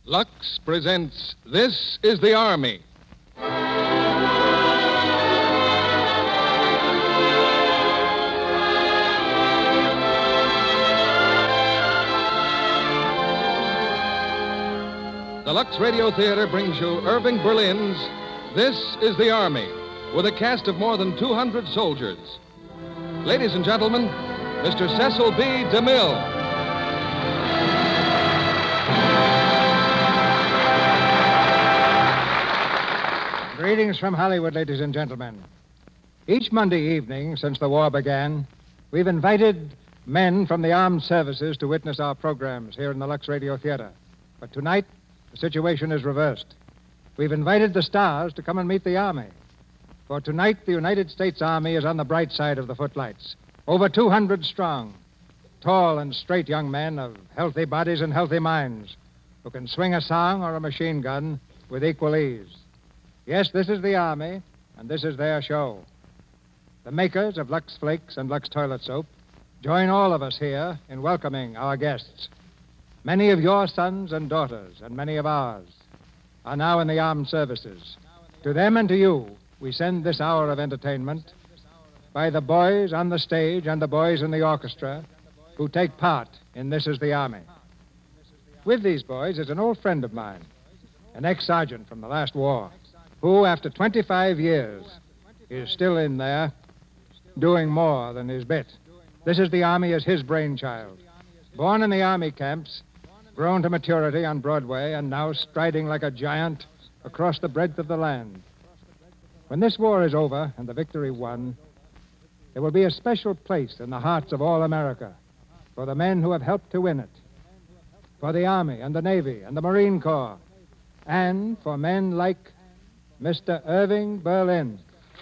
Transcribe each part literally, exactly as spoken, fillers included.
Lux presents This is the Army. The Lux Radio Theater brings you Irving Berlin's This is the Army, with a cast of more than two hundred soldiers. Ladies and gentlemen, Mister Cecil B. DeMille. Greetings from Hollywood, ladies and gentlemen. Each Monday evening since the war began, we've invited men from the armed services to witness our programs here in the Lux Radio Theater. But tonight, the situation is reversed. We've invited the stars to come and meet the Army. For tonight, the United States Army is on the bright side of the footlights. Over two hundred strong. Tall and straight young men of healthy bodies and healthy minds who can swing a song or a machine gun with equal ease. Yes, this is the Army, and this is their show. The makers of Lux Flakes and Lux Toilet Soap join all of us here in welcoming our guests. Many of your sons and daughters, and many of ours, are now in the armed services. To them and to you, we send this hour of entertainment by the boys on the stage and the boys in the orchestra who take part in This is the Army. With these boys is an old friend of mine, an ex-sergeant from the last war, who, after twenty-five years, is still in there doing more than his bit. This is the Army as his brainchild. Born in the Army camps, grown to maturity on Broadway, and now striding like a giant across the breadth of the land. When this war is over and the victory won, there will be a special place in the hearts of all America for the men who have helped to win it, for the Army and the Navy and the Marine Corps, and for men like Mister Irving Berlin.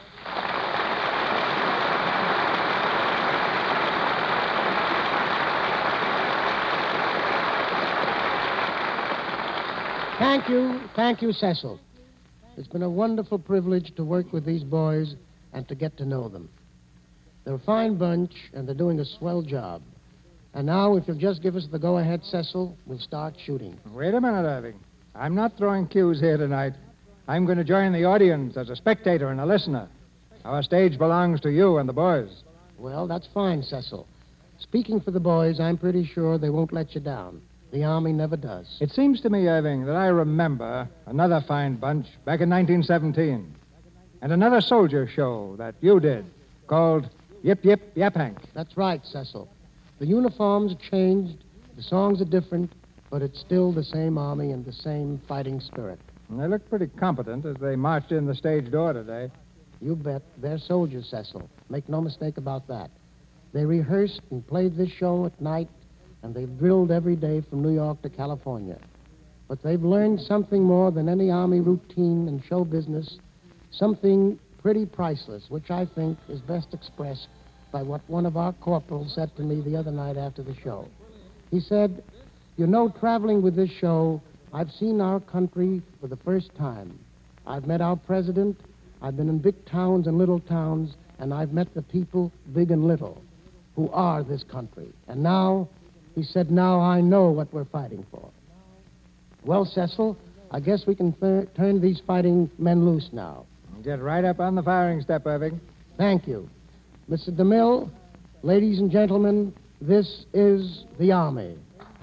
Thank you, thank you, Cecil. It's been a wonderful privilege to work with these boys and to get to know them. They're a fine bunch, and they're doing a swell job. And now, if you'll just give us the go-ahead, Cecil, we'll start shooting. Wait a minute, Irving. I'm not throwing cues here tonight. I'm going to join the audience as a spectator and a listener. Our stage belongs to you and the boys. Well, that's fine, Cecil. Speaking for the boys, I'm pretty sure they won't let you down. The Army never does. It seems to me, Irving, that I remember another fine bunch back in nineteen seventeen. And another soldier show that you did called Yip Yip Yap Hank. That's right, Cecil. The uniforms changed, the songs are different, but it's still the same Army and the same fighting spirit. And they look pretty competent as they marched in the stage door today. You bet. They're soldiers, Cecil. Make no mistake about that. They rehearsed and played this show at night, and they've drilled every day from New York to California. But they've learned something more than any Army routine and show business, something pretty priceless, which I think is best expressed by what one of our corporals said to me the other night after the show. He said, "You know, traveling with this show, I've seen our country for the first time. I've met our president, I've been in big towns and little towns, and I've met the people, big and little, who are this country. And now," he said, "now I know what we're fighting for." Well, Cecil, I guess we can th- turn these fighting men loose now. Get right up on the firing step, Irving. Thank you. Mister DeMille, ladies and gentlemen, this is the Army.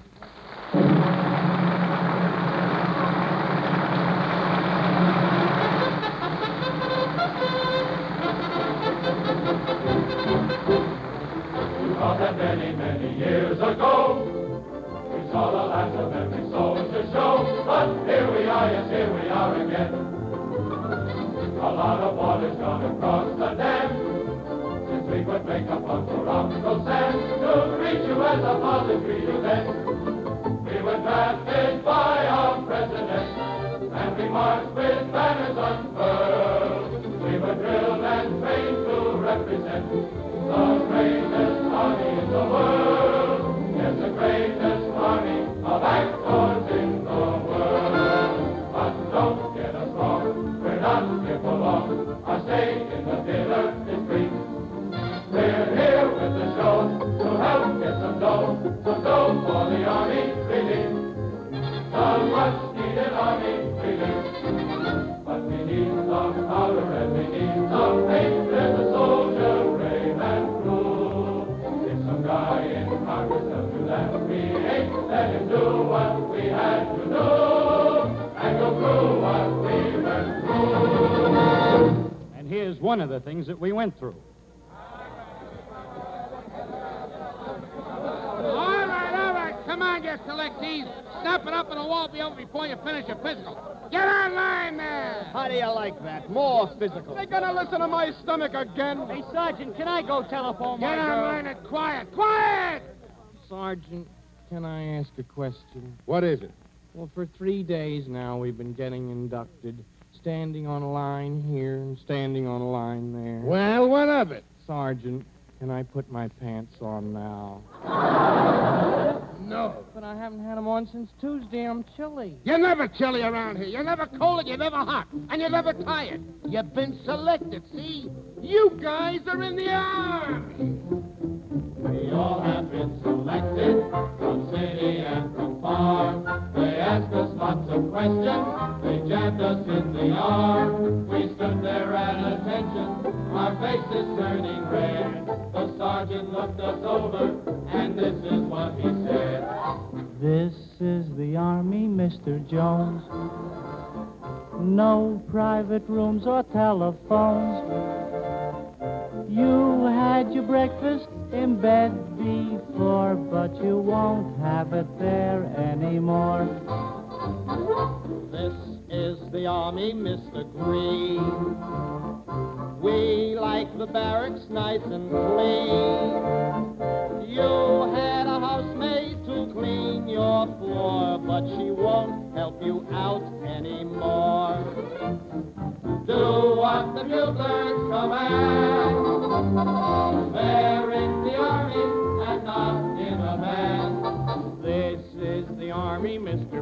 Many, many years ago, we saw the last of every soldier show, but here we are, yes, here we are again. A lot of water's gone across the dam, since we would make up Uncle Uncle Sam to greet you as a father greet you then. We were drafted by our president, and we marched with banners unfurled. We were drilled and trained to represent the greatest army in the world. Yes, the greatest army of actors in the world. But don't get us wrong, we're not here for long. Our stay in the theater is free. We're here with the show to help get some dough, some dough for the army relief. So much let him do what we had to do and go through what we went through. And here's one of the things that we went through. All right, all right. Come on, you selectees. Snap it up and it won't be over before you finish your physical. Get online there. How do you like that? More physical. They gonna listen to my stomach again? Hey, Sergeant, can I go telephone Get my girl? online and quiet. Quiet! Sergeant, can I ask a question? What is it? Well, for three days now, we've been getting inducted, standing on a line here and standing on a line there. Well, what of it? Sergeant, can I put my pants on now? No. But I haven't had them on since Tuesday. I'm chilly. You're never chilly around here. You're never cold and you're never hot. And you're never tired. You've been selected, see? You guys are in the army. We all have been selected from city and from farm. They asked us lots of questions. They jabbed us in the arm. We stood there at attention, our faces turning red. The sergeant looked us over, and this is what he said. This is the Army, Mister Jones. No private rooms or telephones. You had your breakfast in bed before, but you won't have it there anymore. This is the Army, Mister Green. We like the barracks nice and clean. You had a housemaid to clean your floor, but she won't help you out anymore. Do what the buglers command. They're in the Army and not in a band. This is the Army, Mister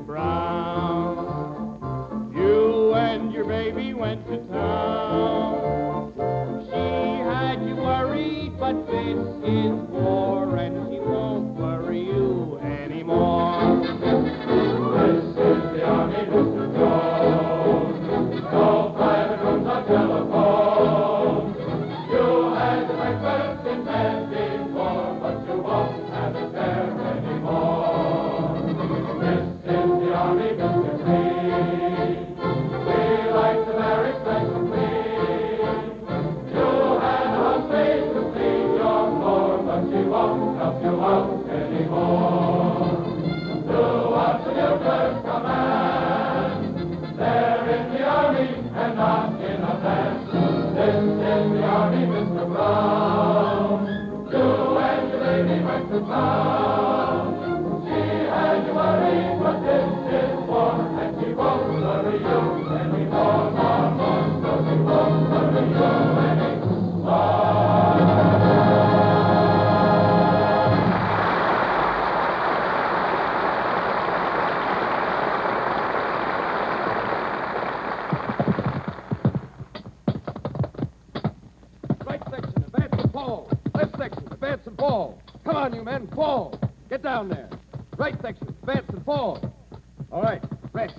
Brown. You and your baby went to town. She had you worried, but this is war, and she won't worry you anymore. This is the Army, Mister Jones. No private rooms or telephones. You had breakfast in bed before, but you won't have it there anymore. This is the Army, Mister Green. We like the barracks nice and clean. You had a housemaid to clean your floor, but she won't help you out anymore. Do what the buglers command. They're in the Army and not in a band. This is the Army, Mister Brown. You and your lady went to town. She had you worried, but this is war, and she won't worry you anymore. More, more, so she won't worry you anymore. Right section, advance and fall. Left section, advance and fall. Come on, you men, fall. Get down there. Right section, advance and fall. All right, rest.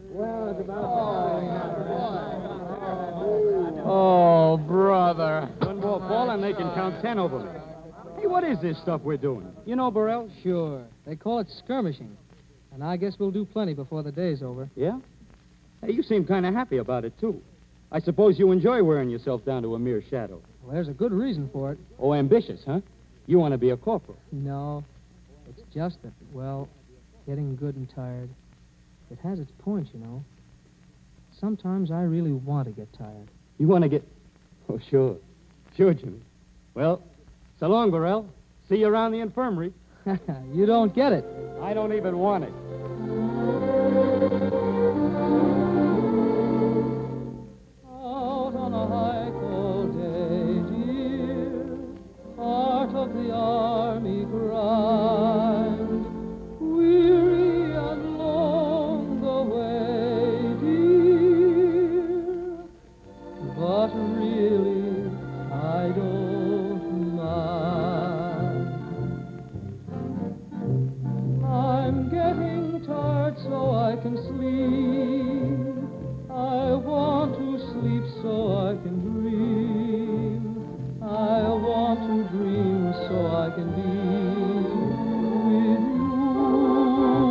Oh, brother. One more fall and they can count ten over me. Hey, what is this stuff we're doing? You know, Burrell? Sure. They call it skirmishing. And I guess we'll do plenty before the day's over. Yeah? Hey, you seem kind of happy about it, too. I suppose you enjoy wearing yourself down to a mere shadow. Well, there's a good reason for it. Oh, ambitious, huh? You want to be a corporal. No. It's just that, well, getting good and tired, it has its points, you know. Sometimes I really want to get tired. You want to get... Oh, sure. Sure, Jimmy. Well, so long, Burrell. See you around the infirmary. You don't get it. I don't even want it. Out on a high cold day, dear, part of the army grind, weary and long the way, dear, but really I don't mind. I'm getting tired so I can sleep. I want to sleep so I can dream. I want to dream so I can be with you.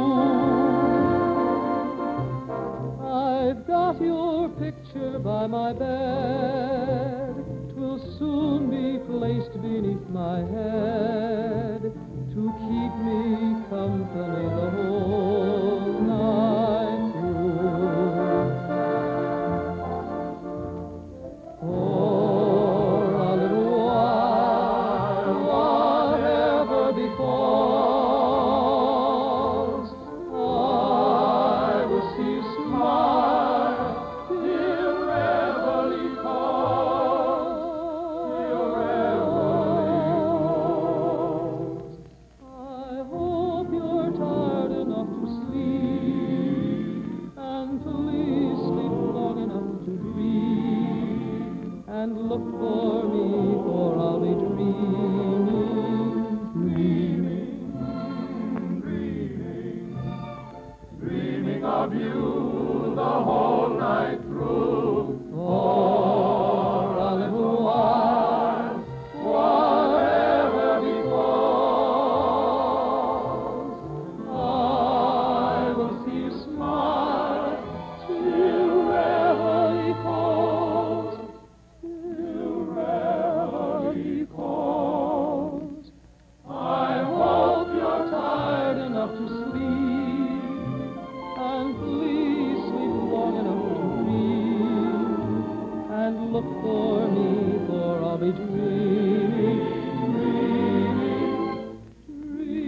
picture by my bed. 'Twill soon be placed beneath my head to keep me company the whole night through. For a little while, whatever befalls, I will see you smile till reveille calls, till reveille calls. I hope you're tired enough to sleep, and please sleep long enough to dream, and look for me, for I'll be dreaming, dreaming, dreaming, dreaming of you the whole night through. For a little while, whatever befalls, I will see you smile till reveille calls, till reveille calls. I hope you're tired enough to sleep, and please sleep long enough to dream, and look for me, for I'll be dreaming, dreaming,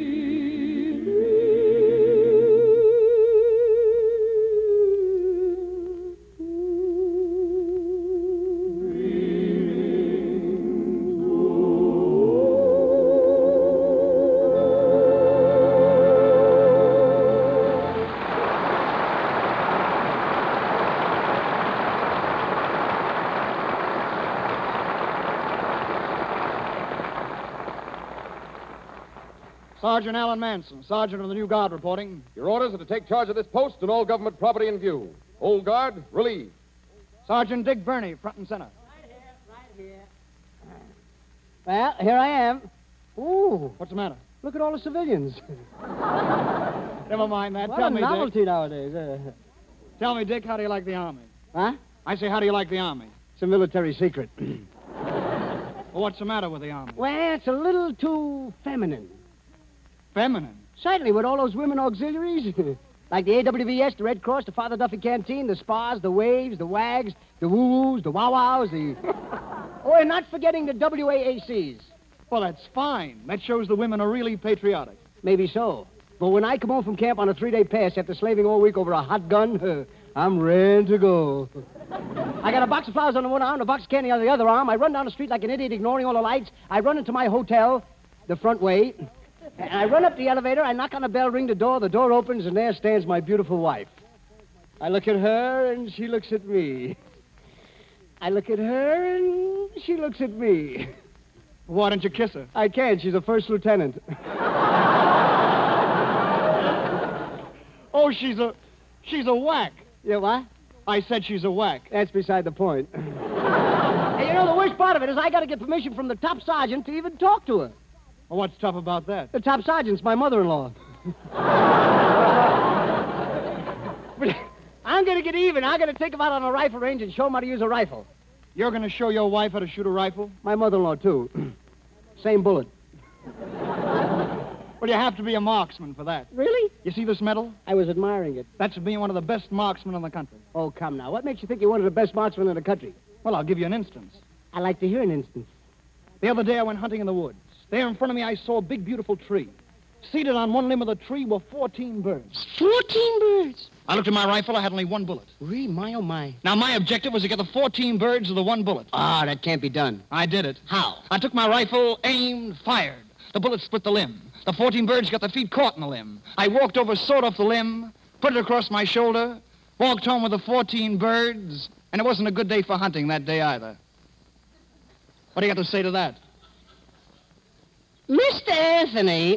Sergeant Alan Manson, Sergeant of the New Guard reporting. Your orders are to take charge of this post and all government property in view. Old Guard, relieve. Sergeant Dick Burney, front and center. Right here, right here. Well, here I am. Ooh, What's the matter? look at all the civilians. Never mind that. What Tell a me, novelty Dick. nowadays. Uh, Tell me, Dick, how do you like the Army? huh? I say, how do you like the Army? It's a military secret. Well, what's the matter with the Army? Well, it's a little too feminine. Feminine. Certainly, with all those women auxiliaries. Like the A W V S, the Red Cross, the Father Duffy Canteen, the Spas, the Waves, the Wags, the Woo-Woos, the Wow-Wows, the... Oh, and not forgetting the W A A Cs. Well, that's fine. That shows the women are really patriotic. Maybe so. But when I come home from camp on a three-day pass after slaving all week over a hot gun, uh, I'm ready to go. I got a box of flowers on the one arm, a box of candy on the other arm. I run down the street like an idiot, ignoring all the lights. I run into my hotel, the front way. And I run up the elevator, I knock on the bell, ring the door, the door opens, and there stands my beautiful wife. I look at her, and she looks at me. I look at her, and she looks at me. Why don't you kiss her? I can't, she's a first lieutenant. Oh, she's a... she's a whack. Yeah, what? I said she's a whack. That's beside the point. Hey, you know, the worst part of it is I got to get permission from the top sergeant to even talk to her. Well, what's tough about that? The top sergeant's my mother-in-law. But I'm going to get even. I'm going to take him out on a rifle range and show him how to use a rifle. You're going to show your wife how to shoot a rifle? My mother-in-law, too. Same bullet. Well, you have to be a marksman for that. Really? You see this medal? I was admiring it. That's being one of the best marksmen in the country. Oh, come now. What makes you think you're one of the best marksmen in the country? Well, I'll give you an instance. I like to hear an instance. The other day I went hunting in the woods. There in front of me I saw a big, beautiful tree. Seated on one limb of the tree were fourteen birds. Fourteen birds? I looked at my rifle. I had only one bullet. Really? My, oh, my. Now, my objective was to get the fourteen birds with the one bullet. Ah, that can't be done. I did it. How? I took my rifle, aimed, fired. The bullet split the limb. The fourteen birds got their feet caught in the limb. I walked over, sawed off the limb, put it across my shoulder, walked home with the fourteen birds, and it wasn't a good day for hunting that day either. What do you got to say to that? Mister Anthony,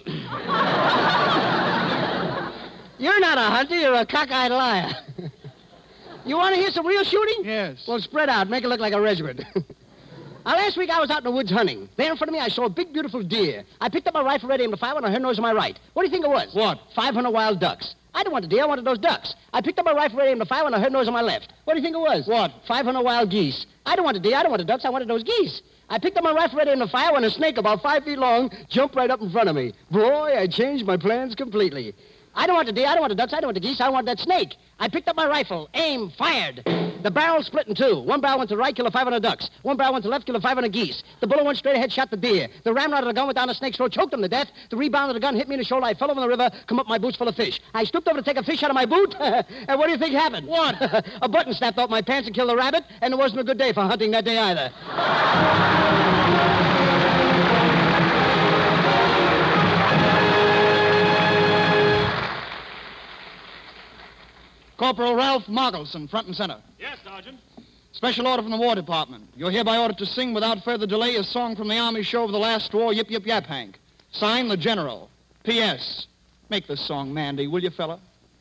you're not a hunter, you're a cockeyed liar. You want to hear some real shooting? Yes. Well, spread out, make it look like a regiment. Now, last week I was out in the woods hunting. There in front of me I saw a big, beautiful deer. I picked up my rifle, ready aimed to fire when I heard noise on my right. What do you think it was? What? five hundred wild ducks. I didn't want the deer. I wanted those ducks. I picked up my rifle, ready aimed to fire when I heard noise on my left. What do you think it was? What? five hundred wild geese. I didn't want the deer. I didn't want the ducks. I wanted those geese. I picked up my rifle, ready aimed to fire when a snake about five feet long jumped right up in front of me. Boy, I changed my plans completely. I don't want the deer, I don't want the ducks, I don't want the geese, I want that snake. I picked up my rifle, aim, fired. The barrel split in two. One barrel went to the right, killed five hundred ducks. One barrel went to the left, killed five hundred geese. The bullet went straight ahead, shot the deer. The ramrod of the gun went down the snake's throat, choked him to death. The rebound of the gun hit me in the shoulder. I fell over in the river, come up my boots full of fish. I stooped over to take a fish out of my boot, and what do you think happened? What? A button snapped off my pants and killed a rabbit, and it wasn't a good day for hunting that day either. Corporal Ralph Moggelson, front and center. Yes, Sergeant. Special order from the War Department. You're hereby ordered to sing without further delay a song from the Army show of the last war, Yip Yip Yap Hank. Sign the General. P S. Make this song Mandy, will you, fella?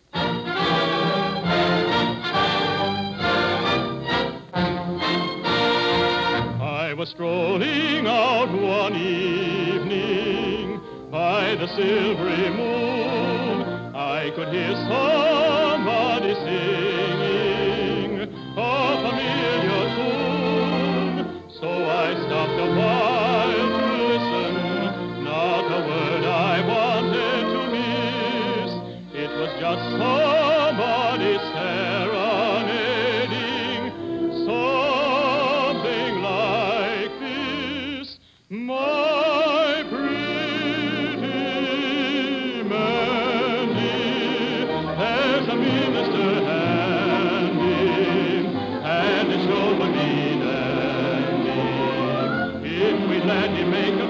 I was strolling out one evening by the silvery moon. I could hear somebody singing a familiar tune. So I stopped a while to listen. Not a word I wanted to miss. It was just somebody serenading. Something like this. My pretty Mandy, there's a minister handing, and it sure would be dandy if we let him make a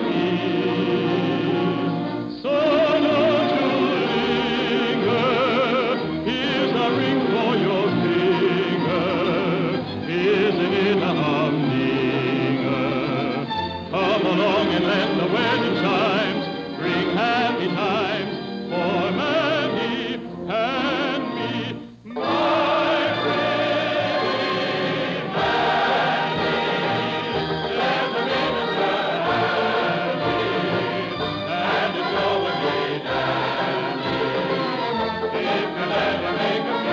peace. So don't you linger, here's a ring for your finger. Isn't it a humdinger? Come along and let the wedding chimes bring happy times for Mandy and me. My pretty Mandy, there's a minister handing, and it sure would be dandy if you let him make a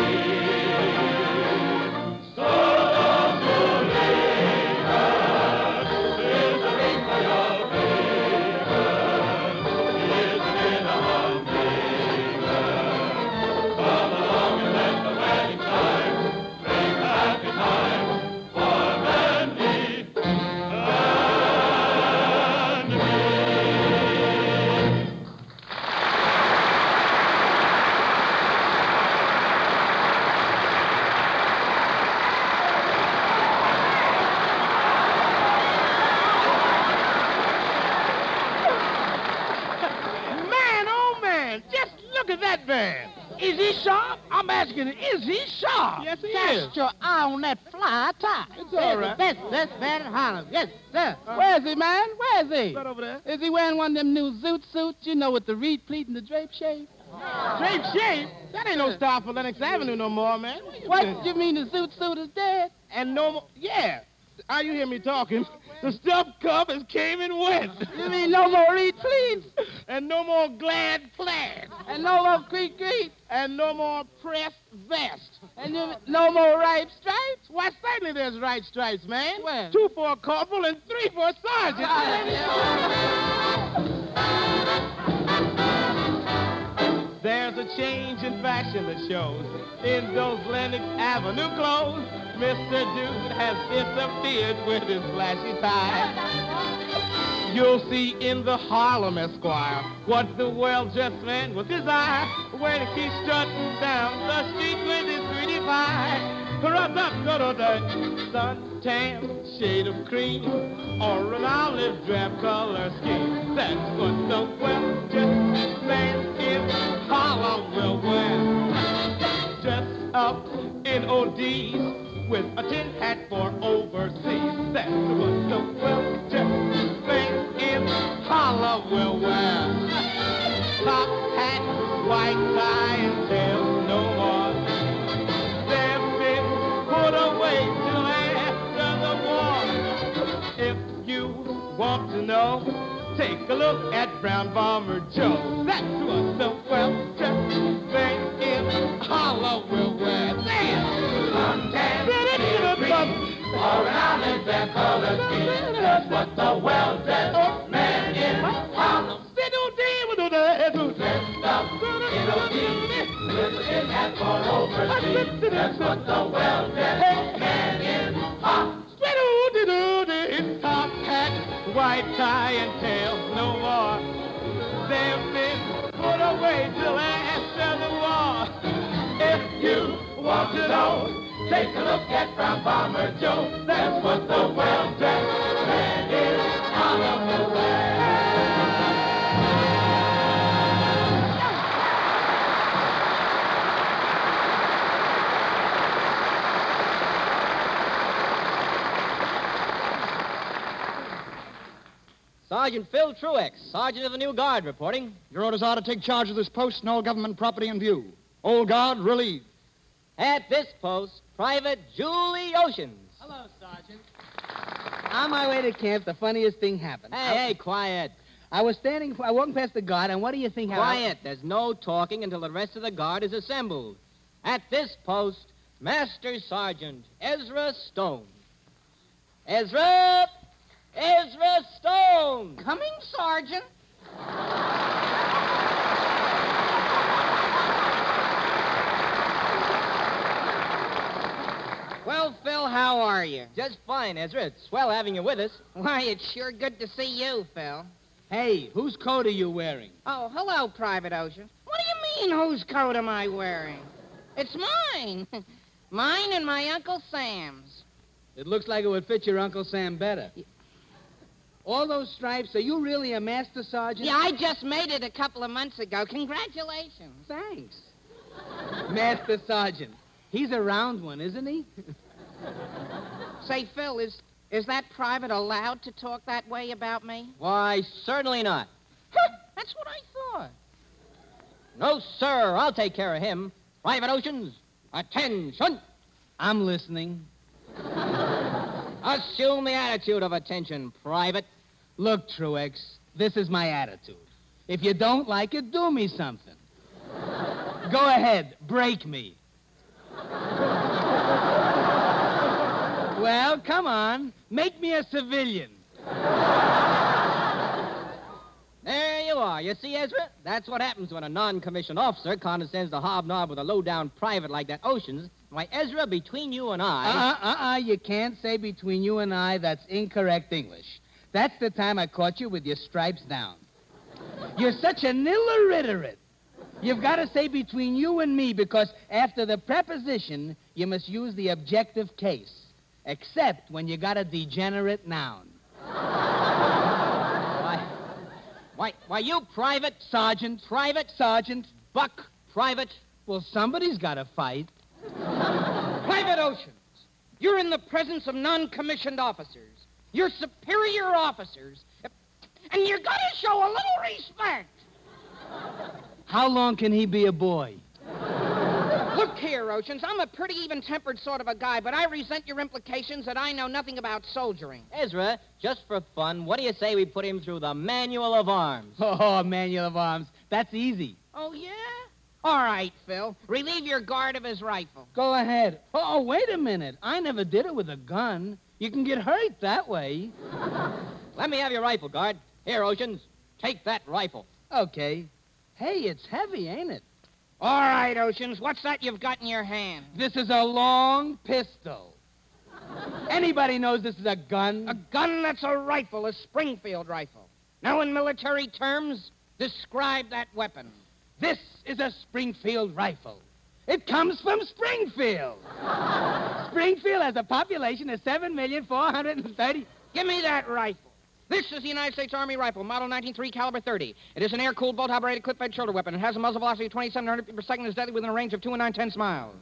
peace. So don't you linger, here's a ring for your finger. Isn't it a humdinger? Come along and let the wedding time bring happy times for Mandy and me. Man, oh man, just look at that man. Is he sharp? I'm asking, is he sharp? Yes, he Cast is. your eye on that fly tie. It's all right. That's the best, best man in Harlem. Yes, sir. Where is he, man? Where is he? Right over there. Is he wearing one of them new zoot suits, you know, with the reed pleat and the drape shape? Drape shape? That ain't no style for Lenox Avenue no more, man. What you What? doing? You mean the zoot suit is dead? And no more, yeah. How you hear me talking? The stuff cup is came and went. You mean no more reed pleats? And no more glad plaid. And no more creek creek? And no more pressed vest. And you no more ripe stripes? Why, certainly there's right stripes, man. Where? Two for a corporal and three for a sergeant. There's a change in fashion that shows in those Lenox Avenue clothes. Mister Dude has disappeared with his flashy tie. You'll see in the Harlem Esquire what the well-dressed man would desire when he's strutting down the street with his pretty pie. Suntan, shade of cream, or an olive drab color scheme. That's what the well-dressed man in Harlem will wear. Dress up in O Ds with a tin hat for overseas. That's what the well-dressed man in Harlem will wear. Top hat, white tie, and tail no more. They've been put away till after the war. If you want to know, take a look at Brown Bomber Joe. That's what the well-dressed man in and color scheme. That's what the well-dressed man in Harlem. Dressed up in a beat, with a tin hat for overseas. That's what the well-dressed man in Harlem. Top hat, white tie, and tails no more. They've been put away till after the war. If you want to know, take a look at Brown Bomber Joe. That's what the well-dressed man is Harlem will wear. Sergeant Phil Truex, Sergeant of the New Guard, reporting. Your orders are to take charge of this post and all government property in view. Old Guard, relieved. At this post, Private Julie Oceans. Hello, Sergeant. On my way to camp, the funniest thing happened. Hey, I, hey, quiet. I was standing, I walked past the guard, and what do you think happened? Quiet. There's no talking until the rest of the guard is assembled. At this post, Master Sergeant Ezra Stone. Ezra! Ezra Stone! Coming, Sergeant. Well, Phil, how are you? Just fine, Ezra. It's swell having you with us. Why, it's sure good to see you, Phil. Hey, whose coat are you wearing? Oh, hello, Private Ocean. What do you mean, whose coat am I wearing? It's mine. Mine and my Uncle Sam's. It looks like it would fit your Uncle Sam better. All those stripes, are you really a master sergeant? Yeah, I just made it a couple of months ago. Congratulations. Thanks. Master sergeant. He's a round one, isn't he? Say, Phil, is is that private allowed to talk that way about me? Why, certainly not. That's what I thought. No, sir. I'll take care of him. Private Oceans, attention. I'm listening. Assume the attitude of attention, Private. Look, Truex, this is my attitude. If you don't like it, do me something. Go ahead, break me. Well, come on, make me a civilian. There you are. You see, Ezra? That's what happens when a non-commissioned officer condescends to hobnob with a low-down private like that Oceans. Why, Ezra, between you and I... Uh-uh, uh-uh, you can't say between you and I. That's incorrect English. That's the time I caught you with your stripes down. You're such an illiterate. You've got to say between you and me because after the preposition, you must use the objective case, except when you got a degenerate noun. Why, why, why, you private, sergeant, private, sergeant, buck, private. Well, somebody's got to fight. Private Oceans, you're in the presence of non-commissioned officers. You're superior officers, and you're going to show a little respect. How long can he be a boy? Look here, Oceans, I'm a pretty even-tempered sort of a guy, but I resent your implications that I know nothing about soldiering. Ezra, just for fun, what do you say we put him through the Manual of Arms? Oh, Manual of Arms. That's easy. Oh, yeah? All right, Phil. Relieve your guard of his rifle. Go ahead. Oh, wait a minute. I never did it with a gun. You can get hurt that way. Let me have your rifle, guard. Here, Oceans. Take that rifle. Okay. Hey, it's heavy, ain't it? All right, Oceans. What's that you've got in your hand? This is a long pistol. Anybody knows this is a gun? A gun that's a rifle, a Springfield rifle. Now, in military terms, describe that weapon. This is a Springfield rifle. It comes from Springfield. Springfield has a population of seven million four hundred thirty... Give me that rifle. This is the United States Army rifle, model nineteen three, caliber thirty. It is an air-cooled, bolt-operated, clip-fed shoulder weapon. It has a muzzle velocity of twenty-seven hundred feet per second and is deadly within a range of two and nine-tenths miles.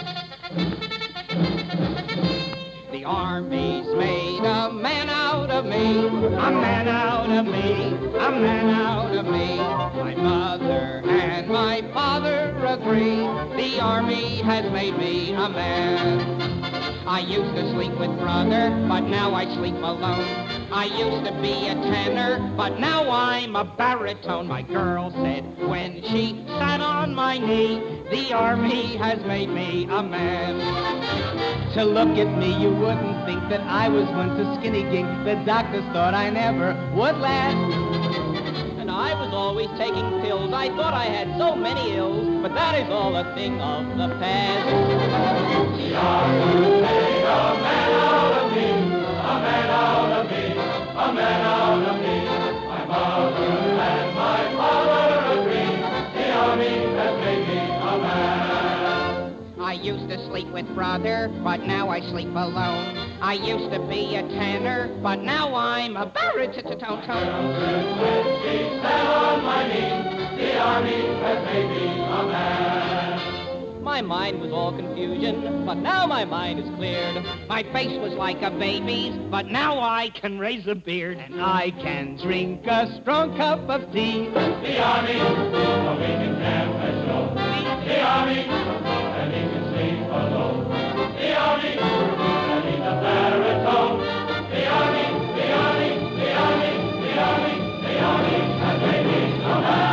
The Army's made a man out of me, a man out of me, a man out of me. My mother and my father agree, the Army has made me a man. I used to sleep with brother, but now I sleep alone. I used to be a tenor, but now I'm a baritone. My girl said when she sat on my knee, The Army has made me a man. To look at me, you wouldn't think that I was once a skinny gink. The doctors thought I never would last. And I was always taking pills. I thought I had so many ills, but that is all a thing of the past. The Army made a man out of me, a man out of me, a man out of me. My mother and my father agree. The Army has made me a man. I used to sleep with brother, but now I sleep alone. I used to be a tanner, but now I'm a baritone. When she sat on my knee, the Army has made me a man. My mind was all confusion, but now my mind is cleared. My face was like a baby's, but now I can raise a beard. And I can drink a strong cup of tea. The Army, a weekend camp has shown. The Army, and he can sleep alone. The Army, and he's a baritone. The Army, the Army, the Army, the Army, the Army has made me a man.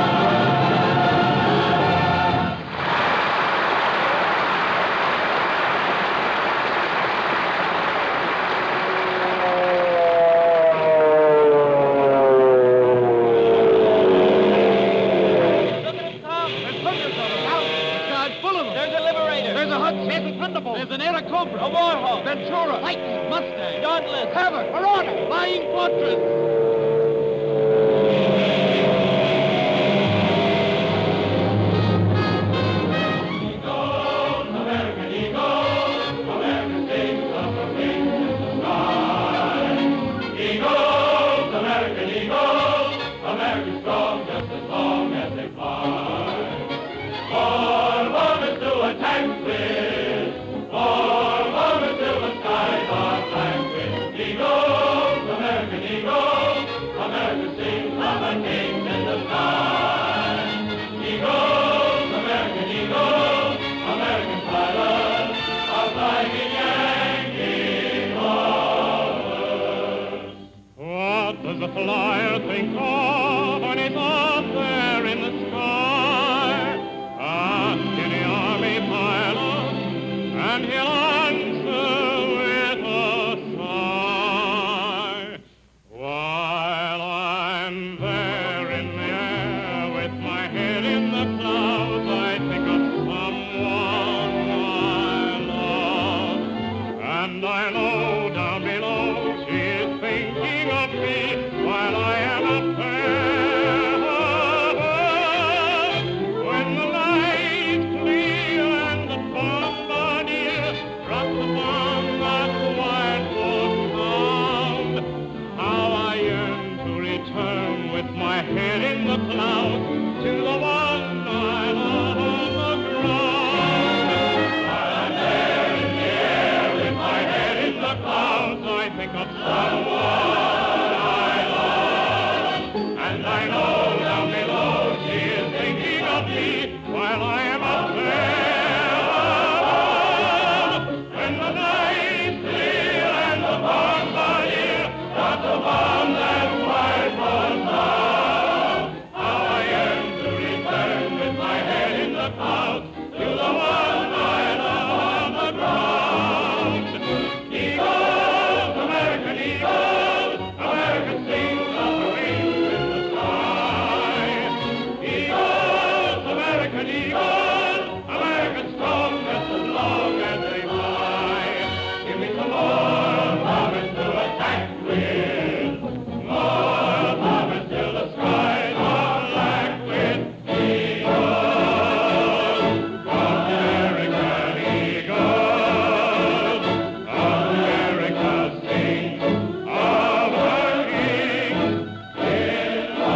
There's an Aarakocra, a Warhol, Ventura, Lightning, Mustang, Dauntless, Havoc, Marauder, Flying Fortress. Eagles, American Eagles, American sings of the wings in the sky. Eagles, American Eagles, American strong just as long as they fly. For bombers to attack with. The flyer think of when he's up there in the sky. Ask any army pilot, and he'll answer with a sigh. While I'm there in the air with my head in the clouds, I think of someone I love, and I know down below she is thinking of me. While I am up there, when the night's clear and the bombardier drops upon that wide sound, how I yearn to return with my head in the clouds to the one I love on the ground. While I'm there in the air with my head in the clouds, I think of someone. And I know down below she is thinking of me while I am up there. When the night's clear and the bombardier drops a bomb that wide runs out, how I yearn to return with my head in the clouds to the one I love on the ground. Eagles, American Eagles, American sings of the wings. Eagles, American strong just as long as they fly. Give me some more bombers to attack with, more bombers till the skies are black with eagles. American eagles, America sings of her king in the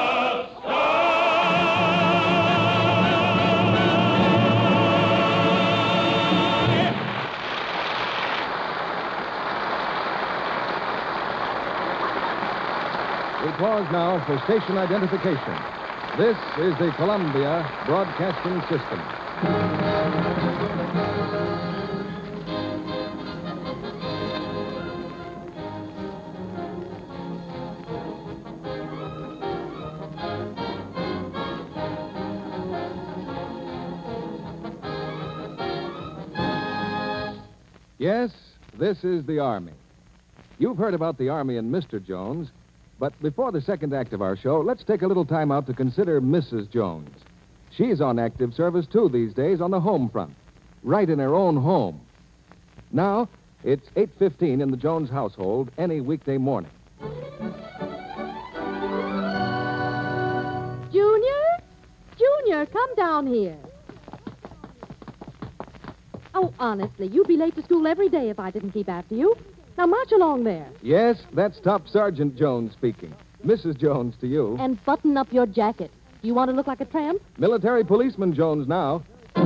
We pause now for station identification. This is the Columbia Broadcasting System. Yes, this is the Army. You've heard about the Army and Mister Jones, but before the second act of our show, let's take a little time out to consider Missus Jones. She's on active service, too, these days on the home front, right in her own home. Now, it's eight fifteen in the Jones household any weekday morning. Junior? Junior, come down here. Oh, honestly, you'd be late to school every day if I didn't keep after you. Now, march along there. Yes, that's Top Sergeant Jones speaking. Missus Jones to you. And button up your jacket. Do you want to look like a tramp? Military Policeman Jones now.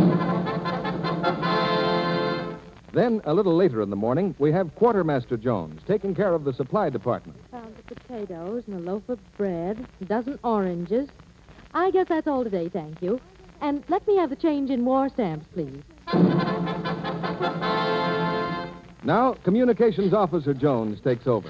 Then, a little later in the morning, we have Quartermaster Jones taking care of the supply department. Found the potatoes and a loaf of bread, a dozen oranges. I guess that's all today, thank you. And let me have the change in war stamps, please. Now, Communications Officer Jones takes over.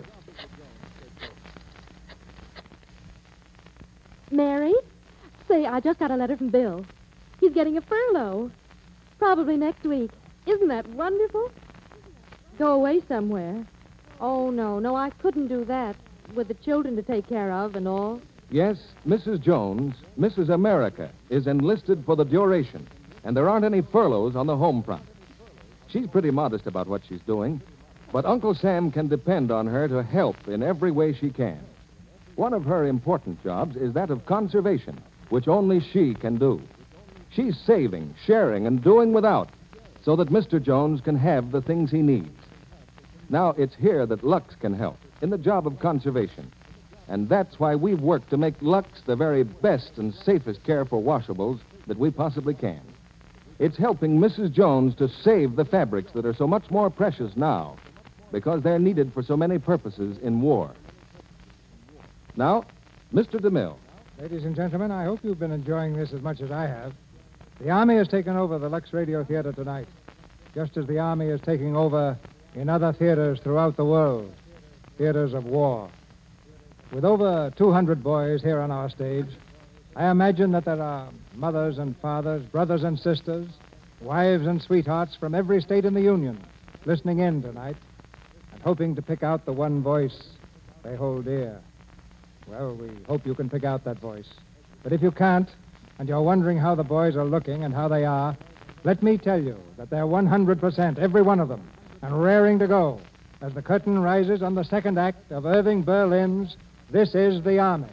Mary? Say, I just got a letter from Bill. He's getting a furlough. Probably next week. Isn't that wonderful? Go away somewhere. Oh, no, no, I couldn't do that. With the children to take care of and all. Yes, Missus Jones, Missus America, is enlisted for the duration, and there aren't any furloughs on the home front. She's pretty modest about what she's doing, but Uncle Sam can depend on her to help in every way she can. One of her important jobs is that of conservation, which only she can do. She's saving, sharing, and doing without, so that Mister Jones can have the things he needs. Now, it's here that Lux can help, in the job of conservation. And that's why we've worked to make Lux the very best and safest care for washables that we possibly can. It's helping Missus Jones to save the fabrics that are so much more precious now, because they're needed for so many purposes in war. Now, Mister DeMille. Ladies and gentlemen, I hope you've been enjoying this as much as I have. The Army has taken over the Lux Radio Theater tonight, just as the Army is taking over in other theaters throughout the world, theaters of war. With over two hundred boys here on our stage, I imagine that there are mothers and fathers, brothers and sisters, wives and sweethearts from every state in the Union listening in tonight and hoping to pick out the one voice they hold dear. Well, we hope you can pick out that voice. But if you can't, and you're wondering how the boys are looking and how they are, let me tell you that they're one hundred percent, every one of them, and raring to go as the curtain rises on the second act of Irving Berlin's This Is the Army.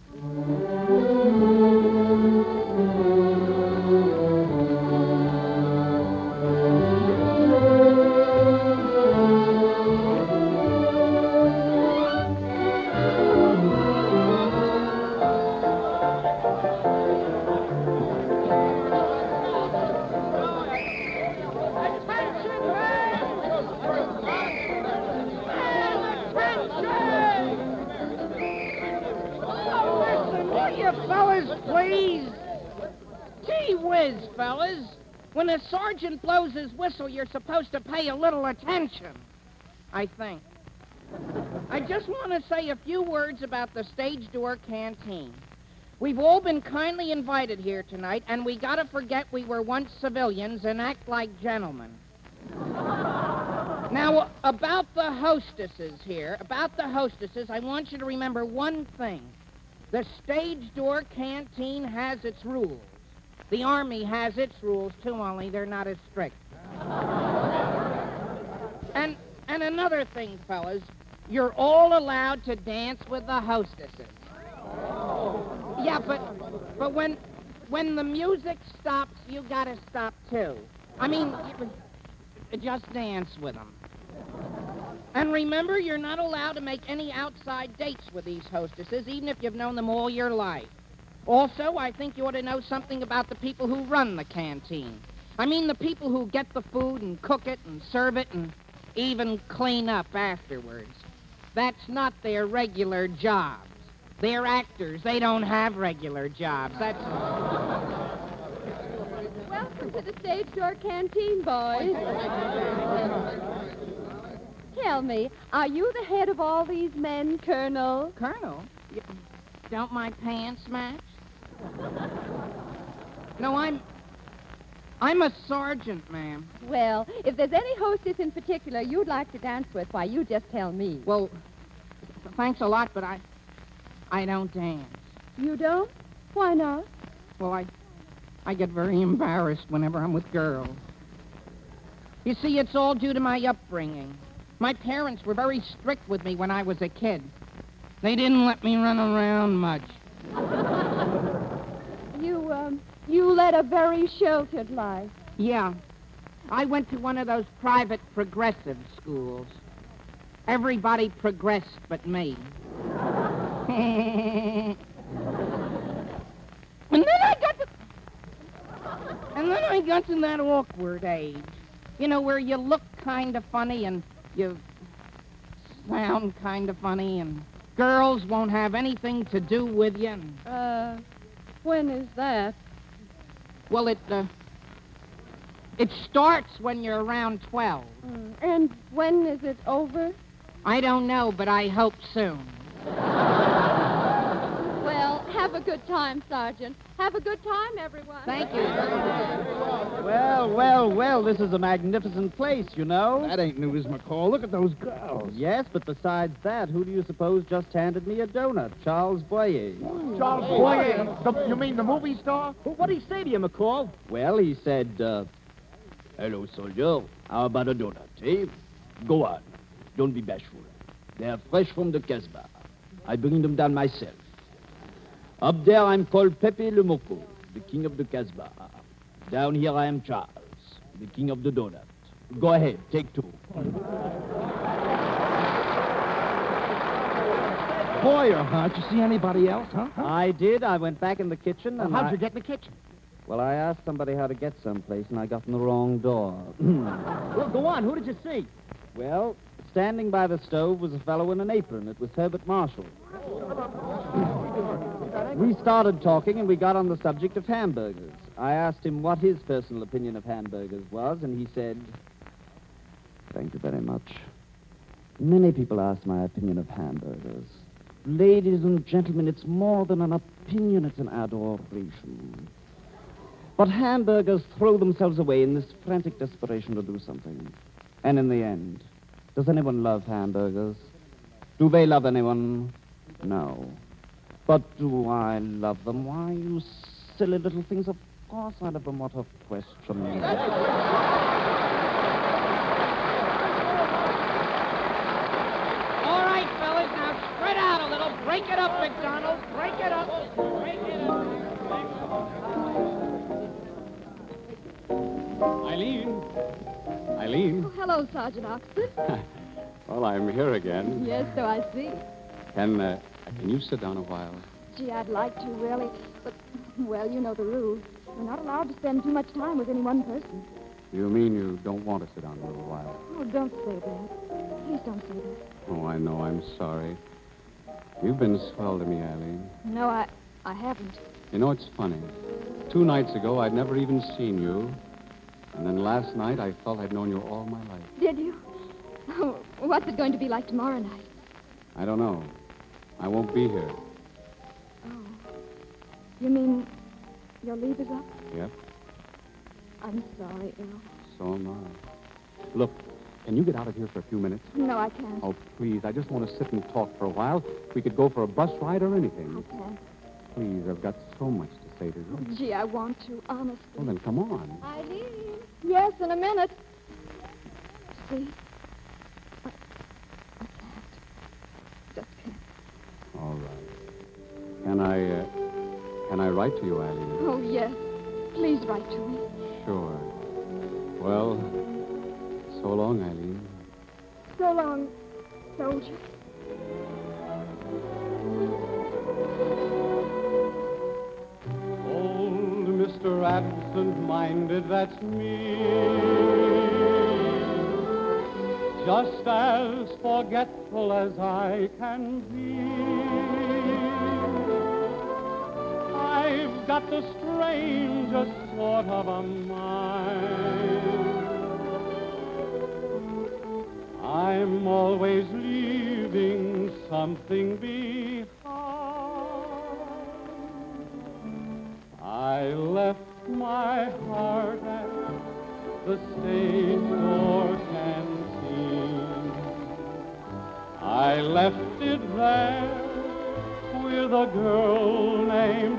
Please. Gee whiz, fellas. When a sergeant blows his whistle, you're supposed to pay a little attention, I think. I just want to say a few words about the Stage Door Canteen. We've all been kindly invited here tonight, and we gotta forget we were once civilians and act like gentlemen. Now, about the hostesses here, about the hostesses, I want you to remember one thing. The Stage Door Canteen has its rules. The Army has its rules, too, only they're not as strict. and and another thing, fellas, you're all allowed to dance with the hostesses. Yeah, but but when when the music stops, you gotta stop, too. I mean, just dance with them. And remember, you're not allowed to make any outside dates with these hostesses, even if you've known them all your life. Also, I think you ought to know something about the people who run the canteen. I mean, the people who get the food and cook it and serve it and even clean up afterwards. That's not their regular jobs. They're actors. They don't have regular jobs. That's... Welcome to the Stage Door Canteen, boys. Tell me, are you the head of all these men, Colonel? Colonel? You, don't my pants match? No, I'm... I'm a sergeant, ma'am. Well, if there's any hostess in particular you'd like to dance with, why, you just tell me. Well, thanks a lot, but I... I don't dance. You don't? Why not? Well, I... I get very embarrassed whenever I'm with girls. You see, it's all due to my upbringing. My parents were very strict with me when I was a kid. They didn't let me run around much. You, um, you led a very sheltered life. Yeah. I went to one of those private progressive schools. Everybody progressed but me. And then I got to... And then I got to that awkward age. You know, where you look kind of funny and you sound kind of funny and girls won't have anything to do with you. And... Uh, when is that? Well, it, uh... It starts when you're around twelve. Mm. And when is it over? I don't know, but I hope soon. Well, have a good time, Sergeant. Have a good time, everyone. Thank you. Well, well, well, this is a magnificent place, you know. That ain't news, McCall. Look at those girls. Yes, but besides that, who do you suppose just handed me a donut? Charles Boyer. Charles Boyer? The- you mean the movie star? What did he say to you, McCall? Well, he said, uh, hello, soldier. How about a donut, eh? Go on. Don't be bashful. They're fresh from the Casbah. I bring them down myself. Up there, I'm called Pepe Le Moco, the king of the Casbah. Down here, I am Charles, the king of the donut. Go ahead, take two. Boyer, huh? Did you see anybody else, huh? huh? I did. I went back in the kitchen and How'd I... you get in the kitchen? Well, I asked somebody how to get someplace, and I got in the wrong door. Well, go on. Who did you see? Well, standing by the stove was a fellow in an apron. It was Herbert Marshall. We started talking, and we got on the subject of hamburgers. I asked him what his personal opinion of hamburgers was, and he said, thank you very much. Many people ask my opinion of hamburgers. Ladies and gentlemen, it's more than an opinion, it's an adoration. But hamburgers throw themselves away in this frantic desperation to do something. And in the end, does anyone love hamburgers? Do they love anyone? No. But do I love them? Why, you silly little things, of course I love them. What a question. All right, fellas, now spread out a little. Break it up, McDonald. Break it up. Break it up. Eileen. Eileen. Oh, hello, Sergeant Oxford. Well, I'm here again. Yes, so I see. Can, uh, can you sit down a while? Gee, I'd like to, really. But, well, you know the rules. We're not allowed to spend too much time with any one person. You mean you don't want to sit down a little while? Oh, don't say that. Please don't say that. Oh, I know. I'm sorry. You've been swell to me, Eileen. No, I, I haven't. You know, it's funny. Two nights ago, I'd never even seen you. And then last night, I felt I'd known you all my life. Did you? Oh, what's it going to be like tomorrow night? I don't know. I won't be here. Oh. You mean your leave is up? Yep, I'm sorry, Earl. so am I. Look, can you get out of here for a few minutes? No, I can't. Oh, please, I just want to sit and talk for a while. We could go for a bus ride or anything. I can't. Please, I've got so much to say to you. Gee, I want to, honestly. Well, then come on. Eileen? Yes, in a minute. See? I, I can't. Just can't. All right. Can I, uh, can I write to you, Eileen? Oh, yes. Please write to me. Sure. Well, so long, Eileen. So long, soldier. Old Mister Absent-Minded, that's me. Just as forgetful as I can be. I've got the strangest sort of a mind. I'm always leaving something behind. I left my heart at the stage door canteen. I left it there with a girl named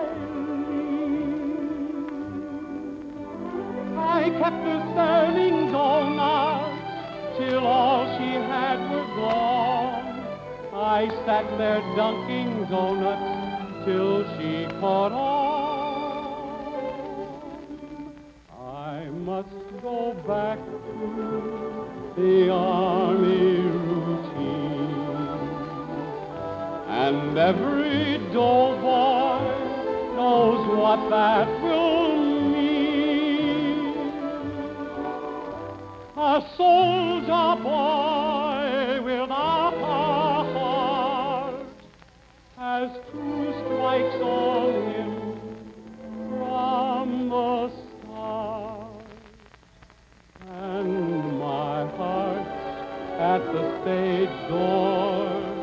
Eileen. I kept her serving donuts till all she had were gone. I sat there dunking donuts till she caught on. I must go back to the army routine, and every doughboy knows what that will mean. A soldier boy without a heart has two strikes on him from the start. And my heart at the stage door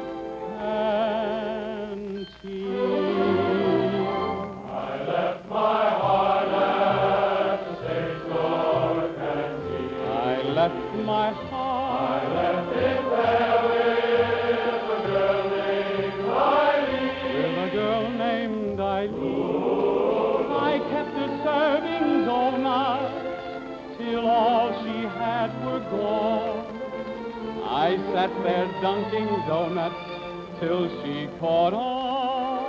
canteen. I left my heart at the stage door canteen. I left my heart. I left it there with a girl named Eileen. With a girl named Eileen. I kept her serving donuts till all she had were gone. I sat there dunking donuts till she caught on.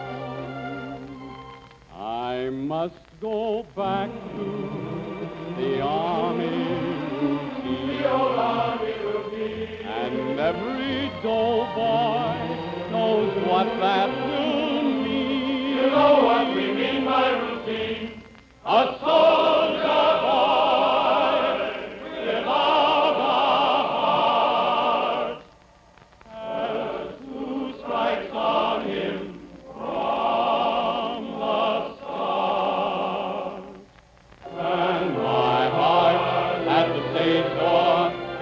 I must go back to the army routine. The old army routine. And every doughboy knows what that will mean. You know what we mean by routine. A soldier boy without a heart has two strikes on him from the start. And my heart at the stage door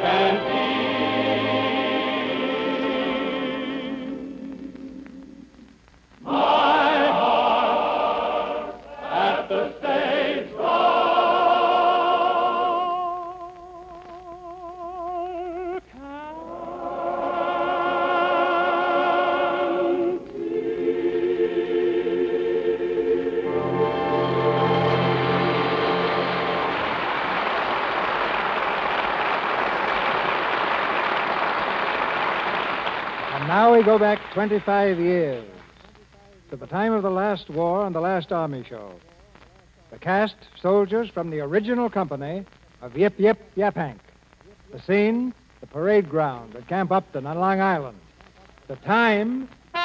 canteen. My heart at the stage door. And now we go back twenty-five years to the time of the last war and the last army show. The cast, soldiers from the original company of Yip Yip Yapank. The scene, the parade ground at Camp Upton on Long Island. The time,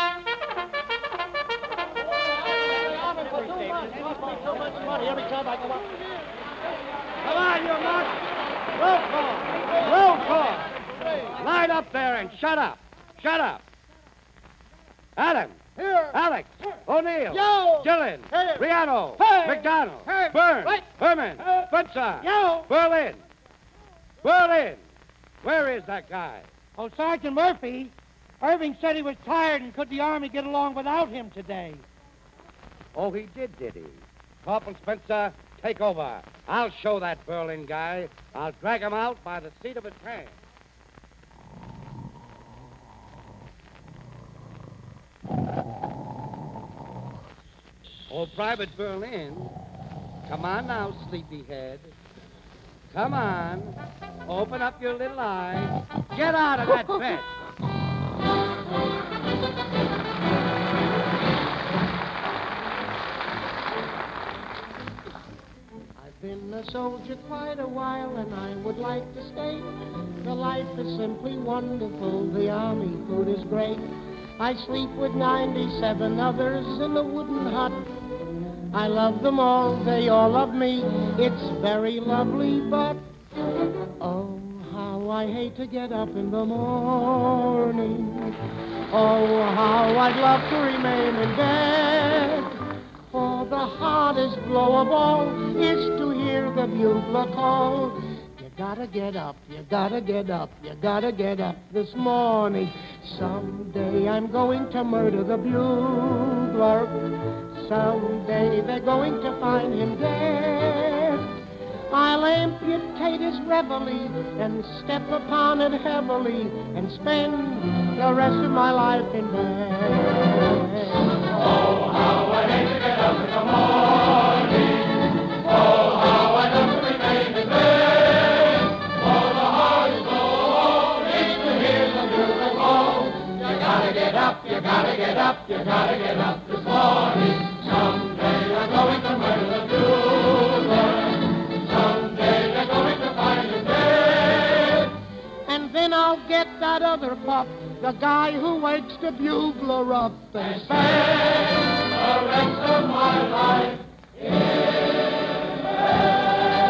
Come on, you mutt! Roll call! Roll call! Line up there and shut up! Shut up! Adam! Here! Alex! O'Neill! Yo! Dillon! Hey! Riano! Hey! McDonald! Hey! Burns! Right! Herman! Hey! Spitzer! Yo! Berlin! Berlin! Where is that guy? Oh, Sergeant Murphy, Irving said he was tired and could the Army get along without him today. Oh, he did, did he? Corporal Spencer, take over. I'll show that Berlin guy. I'll drag him out by the seat of his pants. Oh, Private Berlin. Come on now, sleepyhead. Come on. Open up your little eyes. Get out of that bed. I've been a soldier quite a while, and I would like to stay. The life is simply wonderful. The Army food is great. I sleep with ninety-seven others in a wooden hut. I love them all, they all love me. It's very lovely, but oh, how I hate to get up in the morning. Oh, how I'd love to remain in bed. For the hardest blow of all is to hear the bugler call. You gotta get up, you gotta get up, you gotta get up this morning. Someday I'm going to murder the bugler. Someday they're going to find him dead. I'll amputate his reveille and step upon it heavily and spend the rest of my life in bed. Oh, how I hate to get up in the morning. Oh, how I love to remain in bed. For the heart is so needs to hear the music call. You gotta get up, you gotta get up, you gotta get up this morning. Someday you're going to murder the bugler. Someday you're going to find him dead. And then I'll get that other pup, the guy who wakes the bugler up and spend the rest of my life in bed.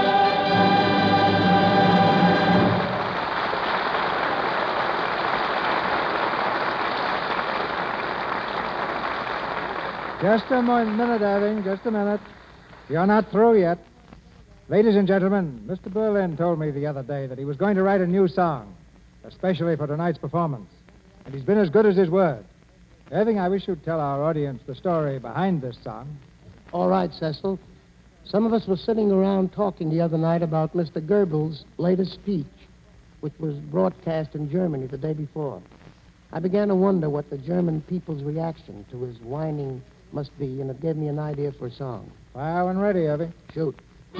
Just a mo- minute, Irving, just a minute. You're not through yet. Ladies and gentlemen, Mister Berlin told me the other day that he was going to write a new song, especially for tonight's performance. And he's been as good as his word. Irving, I wish you'd tell our audience the story behind this song. All right, Cecil. Some of us were sitting around talking the other night about Mister Goebbels' latest speech, which was broadcast in Germany the day before. I began to wonder what the German people's reaction to his whining must be, and it gave me an idea for a song. Fire when ready, Irving. Shoot.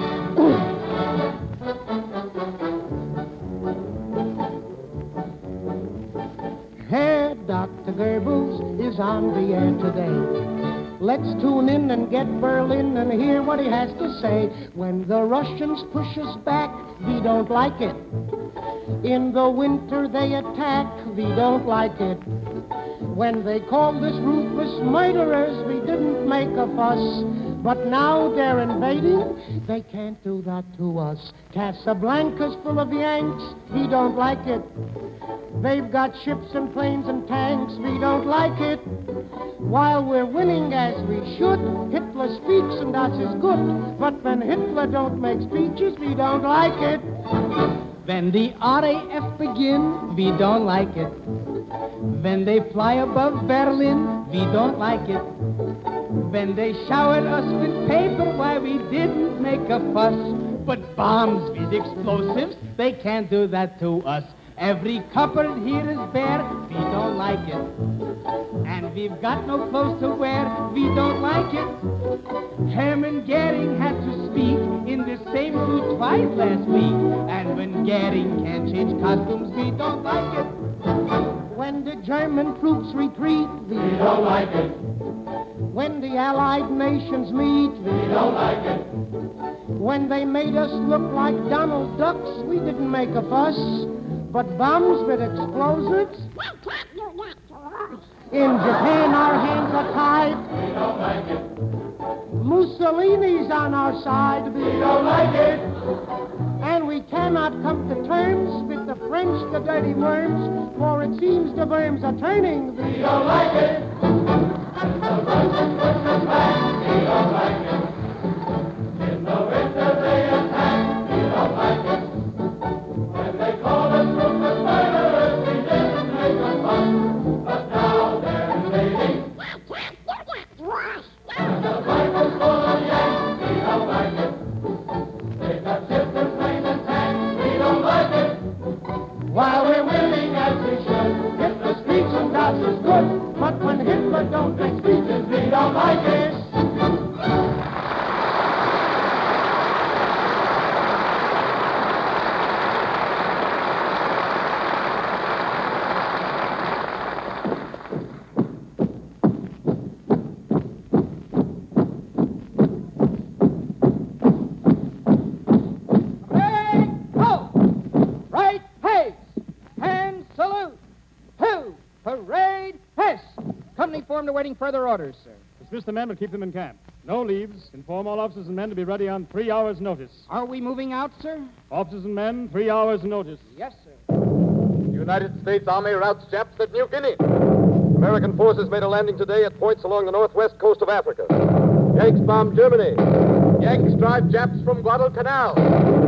Herr Doctor Goebbels is on the air today. Let's tune in and get Berlin and hear what he has to say. When the Russians push us back, we don't like it. In the winter they attack, we don't like it. When they called us ruthless murderers, we didn't make a fuss. But now they're invading, they can't do that to us. Casablanca's full of Yanks, we don't like it. They've got ships and planes and tanks, we don't like it. While we're winning as we should, Hitler speaks and that is good. But when Hitler don't make speeches, we don't like it. When the R A F begin, we don't like it. When they fly above Berlin, we don't like it. When they showered us with paper, why we didn't make a fuss. But bombs with explosives, they can't do that to us. Every cupboard here is bare, we don't like it. And we've got no clothes to wear, we don't like it. Hermann Goering had to speak in the same suit twice last week. And when Goering can't change costumes, we don't like it. When the German troops retreat, we, we don't like it. When the Allied nations meet, we don't like it. When they made us look like Donald Ducks, we didn't make a fuss. But bombs with explosives? In Japan, our hands are tied. We don't like it. Mussolini's on our side. We don't like it. And we cannot come to terms with the French, the dirty worms, for it seems the worms are turning. We don't like it. When the Russians push us back, we don't like it. In the winter they attack, we don't like it. When they call us ruthless murderers, we didn't make a fuss. But now they're invading. And the rifles full of Yanks, we don't like it. They've got ships and planes and tanks, we don't like it. While we're winning as we should, Hitler speaks and that is good. But when Hitler don't make speeches, we don't like it. Awaiting further orders, sir. Dismiss the men, but keep them in camp. No leaves. Inform all officers and men to be ready on three hours' notice. Are we moving out, sir? Officers and men, three hours' notice. Yes, sir. The United States Army routs Japs at New Guinea. American forces made a landing today at points along the northwest coast of Africa. Yanks bomb Germany. Yanks drive Japs from Guadalcanal.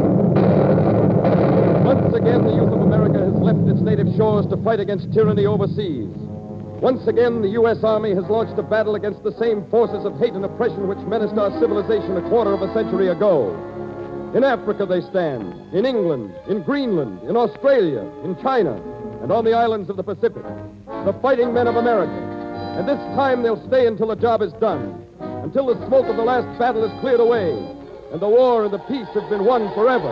Once again, the youth of America has left its native shores to fight against tyranny overseas. Once again, the U S. Army has launched a battle against the same forces of hate and oppression which menaced our civilization a quarter of a century ago. In Africa they stand, in England, in Greenland, in Australia, in China, and on the islands of the Pacific. The fighting men of America. And this time they'll stay until the job is done, until the smoke of the last battle is cleared away, and the war and the peace have been won forever.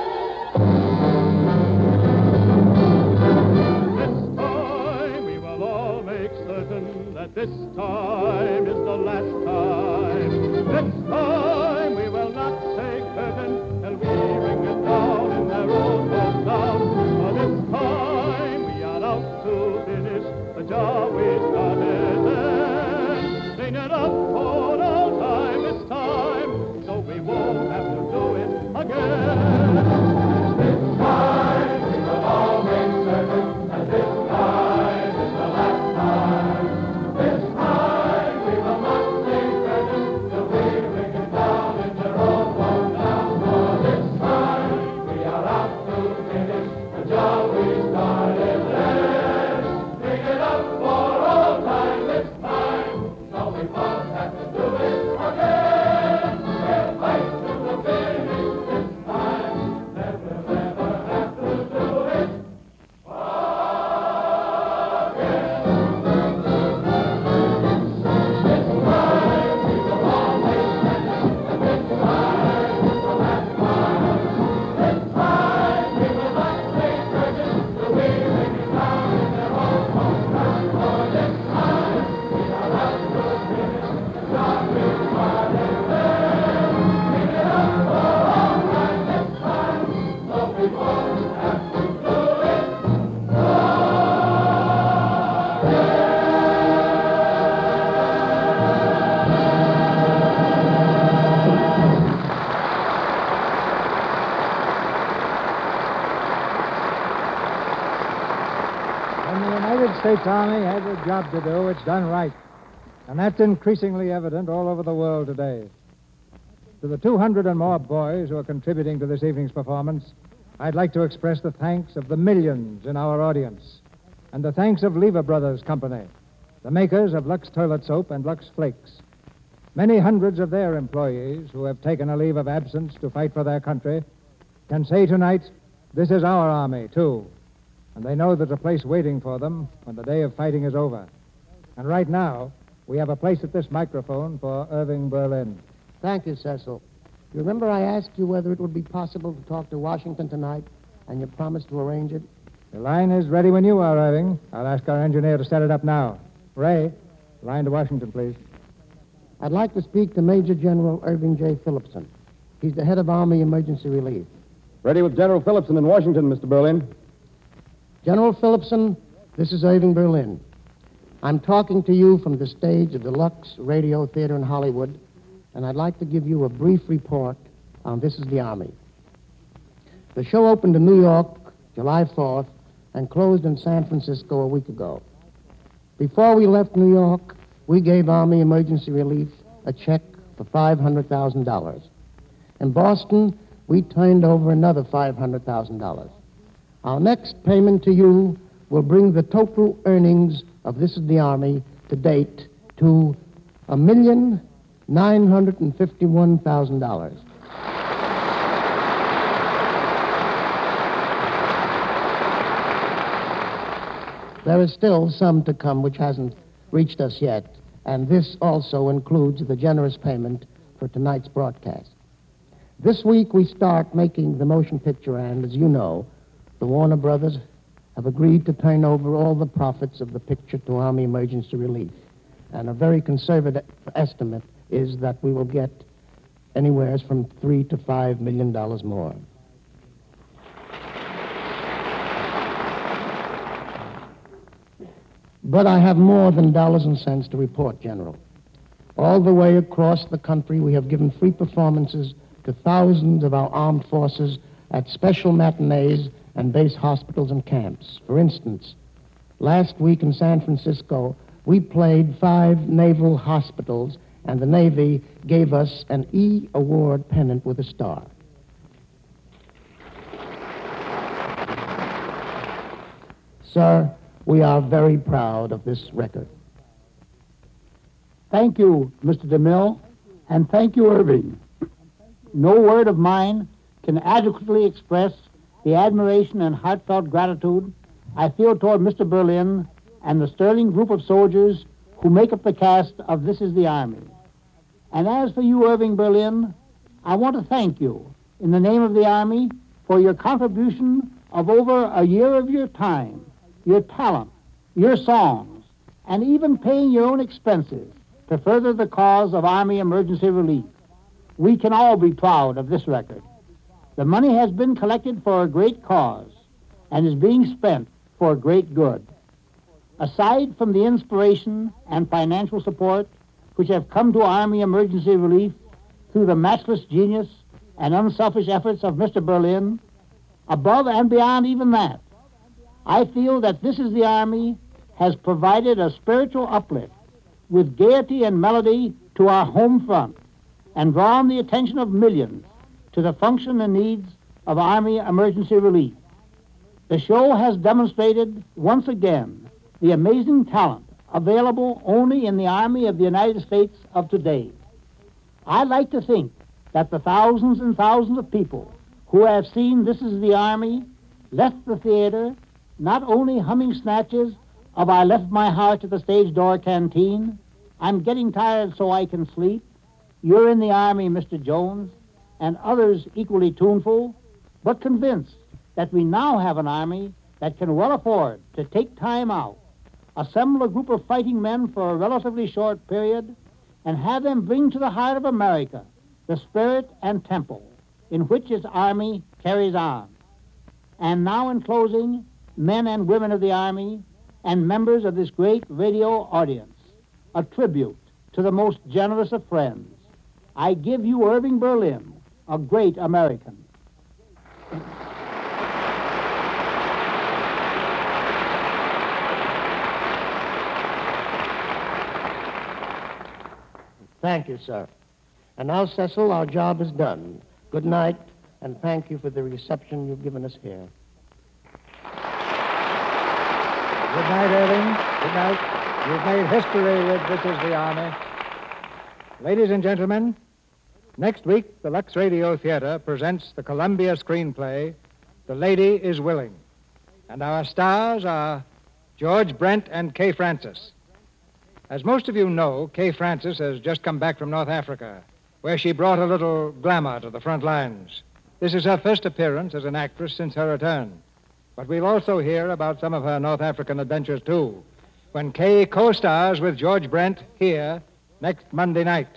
This time is the last time. This time we will not take curtain till we ring it down in their own hometown. For this time we are out to finish the job we started then. Clean it up for all time this time, so we won't have to do it again. This time we will all make certain that this time is the last time. This time we will not stay present till we bring it down in their own hometown. For this time we are out to finish the job we started then. Bring it up for all time this time, so we won't have to do it again. We'll fight to the finish this time, then we'll never have to do it again. When the United States Army has a job to do, it's done right. And that's increasingly evident all over the world today. To the two hundred and more boys who are contributing to this evening's performance, I'd like to express the thanks of the millions in our audience and the thanks of Lever Brothers Company, the makers of Lux Toilet Soap and Lux Flakes. Many hundreds of their employees who have taken a leave of absence to fight for their country can say tonight, this is our army, too. And they know there's a place waiting for them when the day of fighting is over. And right now, we have a place at this microphone for Irving Berlin. Thank you, Cecil. You remember I asked you whether it would be possible to talk to Washington tonight, and you promised to arrange it? The line is ready when you are, Irving. I'll ask our engineer to set it up now. Ray, line to Washington, please. I'd like to speak to Major General Irving J. Phillipson. He's the head of Army Emergency Relief. Ready with General Phillipson in Washington, Mister Berlin. General Phillipson, this is Irving Berlin. I'm talking to you from the stage of the Lux Radio Theater in Hollywood, and I'd like to give you a brief report on This is the Army. The show opened in New York July fourth and closed in San Francisco a week ago. Before we left New York, we gave Army Emergency Relief a check for five hundred thousand dollars. In Boston, we turned over another five hundred thousand dollars. Our next payment to you will bring the total earnings of This is the Army to date to a million nine hundred and fifty-one thousand dollars. There is still some to come which hasn't reached us yet, and this also includes the generous payment for tonight's broadcast. This week we start making the motion picture, and as you know, the Warner Brothers have agreed to turn over all the profits of the picture to Army Emergency Relief. And a very conservative estimate is that we will get anywhere from three to five million dollars more. But I have more than dollars and cents to report, General. All the way across the country, we have given free performances to thousands of our armed forces at special matinees and base hospitals and camps. For instance, last week in San Francisco, we played five naval hospitals, and the Navy gave us an E Award pennant with a star. Sir, we are very proud of this record. Thank you, Mister DeMille, and thank you, Irving. No word of mine can adequately express the admiration and heartfelt gratitude I feel toward Mister Berlin and the sterling group of soldiers who make up the cast of This Is the Army. And as for you, Irving Berlin, I want to thank you in the name of the Army for your contribution of over a year of your time, your talent, your songs, and even paying your own expenses to further the cause of Army emergency relief. We can all be proud of this record. The money has been collected for a great cause and is being spent for a great good. Aside from the inspiration and financial support which have come to Army emergency relief through the matchless genius and unselfish efforts of Mister Berlin, above and beyond even that, I feel that This Is the Army has provided a spiritual uplift with gaiety and melody to our home front and drawn the attention of millions to the function and needs of Army emergency relief. The show has demonstrated once again the amazing talent available only in the Army of the United States of today. I like to think that the thousands and thousands of people who have seen This Is the Army left the theater not only humming snatches of I Left My Heart at the Stage Door Canteen, I'm Getting Tired So I Can Sleep, You're in the Army, Mister Jones, and others equally tuneful, but convinced that we now have an Army that can well afford to take time out, assemble a group of fighting men for a relatively short period, and have them bring to the heart of America the spirit and tempo in which its Army carries on. And now in closing, men and women of the Army and members of this great radio audience, a tribute to the most generous of friends. I give you Irving Berlin, a great American. Thank you, sir. And now, Cecil, our job is done. Good night, and thank you for the reception you've given us here. Good night, Irving. Good night. You've made history with This Is the Army. Ladies and gentlemen, next week, the Lux Radio Theater presents the Columbia screenplay, The Lady Is Willing. And our stars are George Brent and Kay Francis. As most of you know, Kay Francis has just come back from North Africa, where she brought a little glamour to the front lines. This is her first appearance as an actress since her return. But we'll also hear about some of her North African adventures, too, when Kay co-stars with George Brent here next Monday night.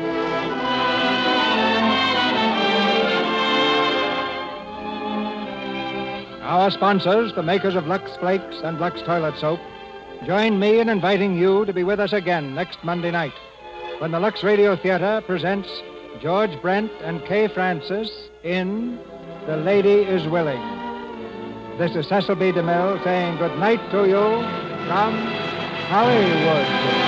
Our sponsors, the makers of Lux Flakes and Lux Toilet Soap, join me in inviting you to be with us again next Monday night when the Lux Radio Theater presents George Brent and Kay Francis in The Lady Is Willing. This is Cecil B. DeMille saying good night to you from Hollywood.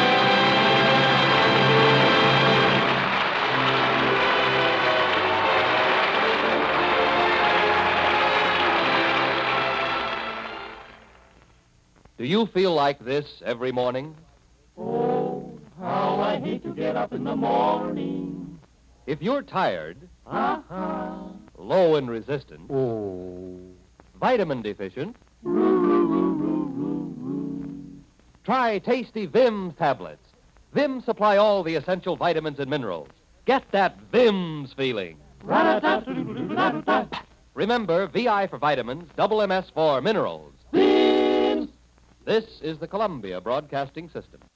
Do you feel like this every morning? Oh, how I hate to get up in the morning. If you're tired, Uh-huh. low in resistance, Oh. vitamin deficient, try tasty Vim's tablets. Vim's supply all the essential vitamins and minerals. Get that Vim's feeling. Remember, V I for vitamins, double M S for minerals. This is the Columbia Broadcasting System.